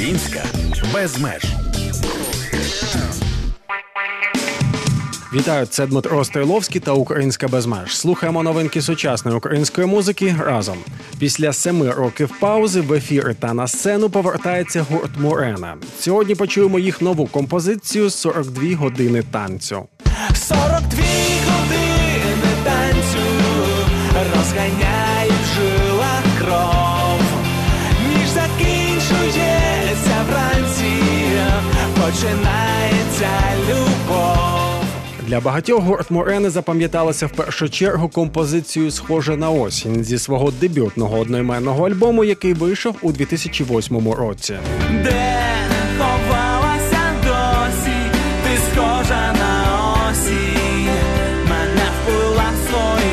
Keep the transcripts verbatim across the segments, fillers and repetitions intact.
Українська без меж. Вітаю, це Дмитро Стойловський та «Українська без меж». Слухаємо новинки сучасної української музики разом. Після семи років паузи в ефіри та на сцену повертається гурт Мурена. Сьогодні почуємо їх нову композицію «сорок дві години танцю». сорок дві години танцю розганяє в жилах кров. Ніж закінчується вранці, починається любов. Для багатьох гурт Мурени запам'яталася в першу чергу композицією «Схоже на осінь» зі свого дебютного одноіменного альбому, який вийшов у дві тисячі восьмому році. Де ховалася досі, ти схожа на осінь, мене впила в свої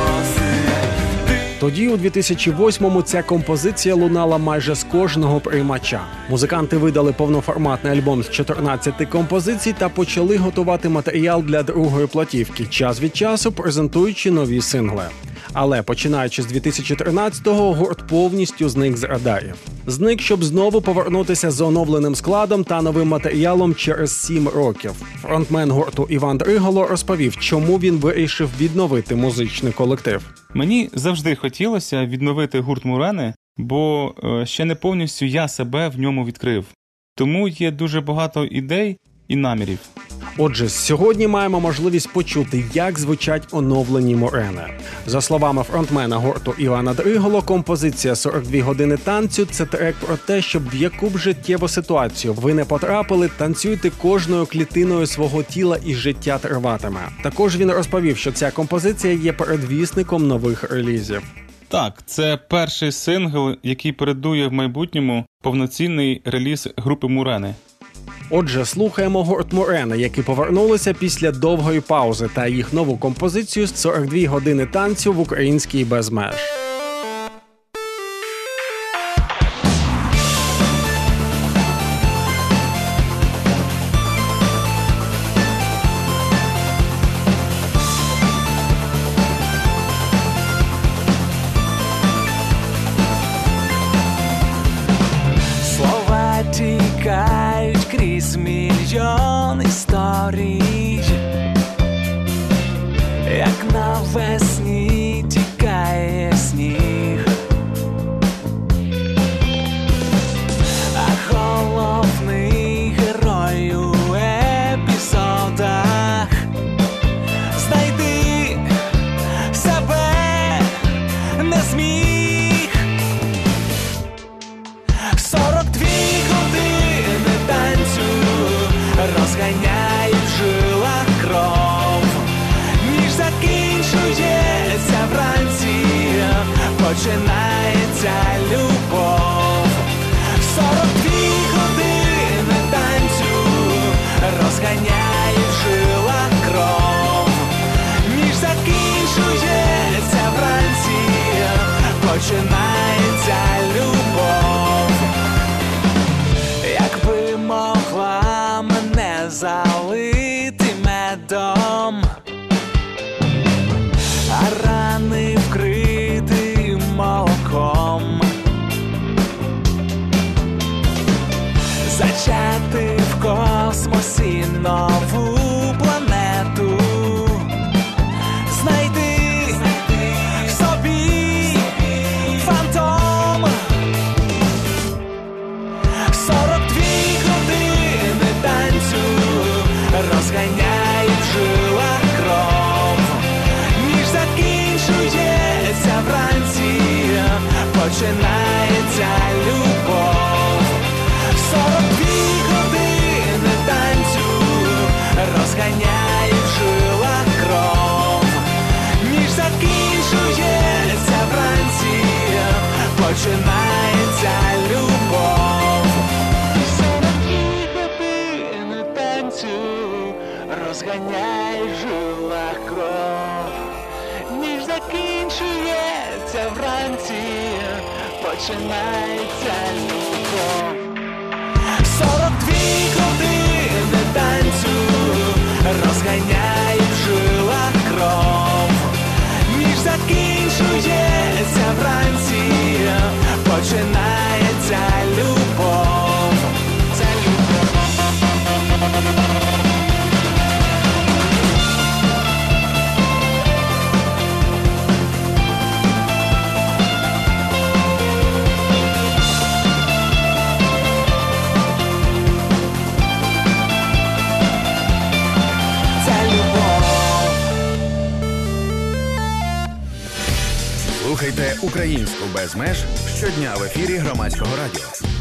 коси. Тоді, у дві тисячі восьмому, ця композиція лунала майже з кожного приймача. Музиканти видали повноформатний альбом з чотирнадцяти композицій та почали готувати матеріал для другої платівки, час від часу презентуючи нові сингли. Але, починаючи з дві тисячі тринадцятого, гурт повністю зник з радарів. Зник, щоб знову повернутися з оновленим складом та новим матеріалом через сім років. Фронтмен гурту Іван Дриголо розповів, чому він вирішив відновити музичний колектив. Мені завжди хотілося відновити гурт Мурени, бо ще не повністю я себе в ньому відкрив. Тому є дуже багато ідей і намірів. Отже, сьогодні маємо можливість почути, як звучать оновлені Мурени. За словами фронтмена гурту Івана Дриголо, композиція «сорок дві години танцю» – це трек про те, щоб в яку б життєву ситуацію ви не потрапили, танцюйте кожною клітиною свого тіла і життя триватиме. Також він розповів, що ця композиція є передвісником нових релізів. Так, це перший сингл, який передує в майбутньому повноцінний реліз групи Мурени. Отже, слухаємо гурт Мурена, які повернулися після довгої паузи, та їх нову композицію «сорок дві години танцю» в українській без меж. Слова тікають крізь мільйон історій, як навесні тікає сніг, а головний герой у епізодах знайти себе не зміг. сорок дві години танцю розганяє в жилах кров. Ніж закінчується вранці, починається любов. сорок дві години танцю розганяє в жилах кров. Ніж закінчується вранці, починається любов. Якби могла мене залити медом, а рани вкрити молоком, зачати в космосі нову планету, знайти в собі фантом. сорок дві години танцю розганяє в жилах кров. Ніж закінчується вранці, починається любов. сорок дві години танцю розганяє в жилах кров. Ніж закінчується вранці, починається любов. сорок дві години танцю розганяє в жилах кров. Ніж закінчується вранці, починається любов. сорок дві години танцю розганяє в жилах кров. Ніж закінчується вранці, починається любов. Слухайте «Українську без меж» щодня в ефірі Громадського радіо.